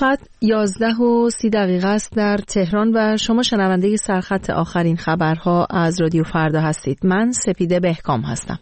ساعت 11:30 است در تهران و شما شنونده سرخط آخرین خبرها از رادیو فردا هستید. من سپیده بهکام هستم.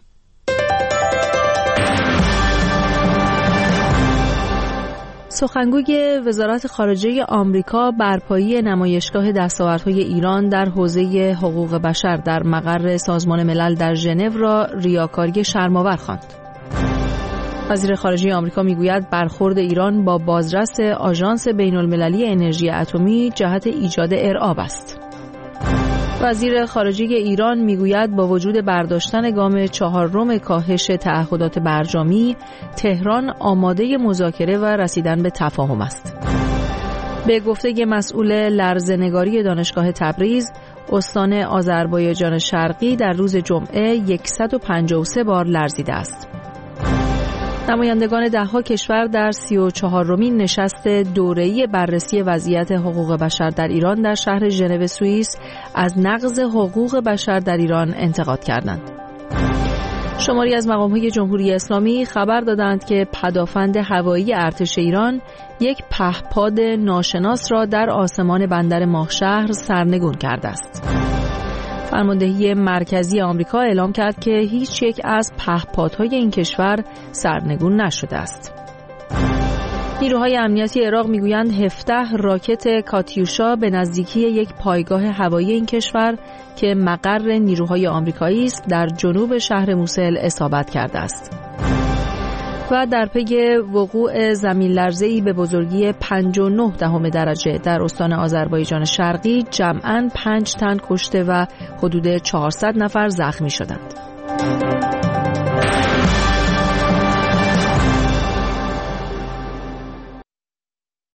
سخنگوی وزارت خارجه آمریکا برپایی نمایشگاه دستاوردهای ایران در حوزه حقوق بشر در مقر سازمان ملل در ژنو را ریاکاری شرم‌آور خواند. وزیر خارجه آمریکا میگوید برخورد ایران با بازرس آژانس بین‌المللی انرژی اتمی جهت ایجاد ارعاب است. وزیر خارجه ایران میگوید با وجود برداشتن گام 4 کاهش تعهدات برجامی، تهران آماده مذاکره و رسیدن به تفاهم است. به گفته مسئول لرزه‌نگاری دانشگاه تبریز، استان آذربایجان شرقی در روز جمعه 153 بار لرزیده است. نمایندگان 10 کشور در 34مین نشست دوره‌ای بررسی وضعیت حقوق بشر در ایران در شهر ژنو سوئیس از نقض حقوق بشر در ایران انتقاد کردند. شماری از مقام‌های جمهوری اسلامی خبر دادند که پدافند هوایی ارتش ایران یک پهپاد ناشناس را در آسمان بندر ماهشهر سرنگون کرده است. فرماندهی مرکزی آمریکا اعلام کرد که هیچ یک از پهپادهای این کشور سرنگون نشده است. نیروهای امنیتی عراق میگویند 17 راکت کاتیوشا به نزدیکی یک پایگاه هوایی این کشور که مقر نیروهای آمریکایی است در جنوب شهر موسل اصابت کرده است. و در پی وقوع زمین لرزه‌ای به بزرگی 5.9 درجه در استان آذربایجان شرقی جمعاً 5 تن کشته و حدود 400 نفر زخمی شدند.